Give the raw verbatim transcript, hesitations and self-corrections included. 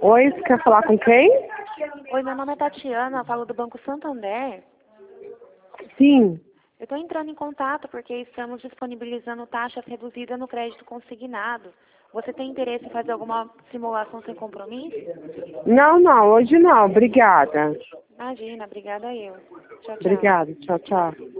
Oi, você quer falar com quem? Oi, meu nome é Tatiana, eu falo do Banco Santander. Sim. Eu estou entrando em contato porque estamos disponibilizando taxa reduzida no crédito consignado. Você tem interesse em fazer alguma simulação sem compromisso? Não, não, hoje não. Obrigada. Imagina, obrigada eu. Tchau, tchau. Obrigada. Tchau, tchau.